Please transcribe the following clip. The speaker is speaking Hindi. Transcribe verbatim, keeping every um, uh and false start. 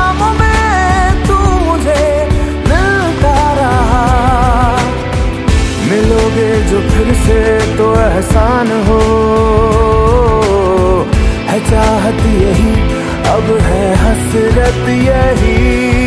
शामों में तू मुझे मिलता रहा। मिलोगे जो फिर से तो एहसान हो, है चाहत यही अब है हसरत यही।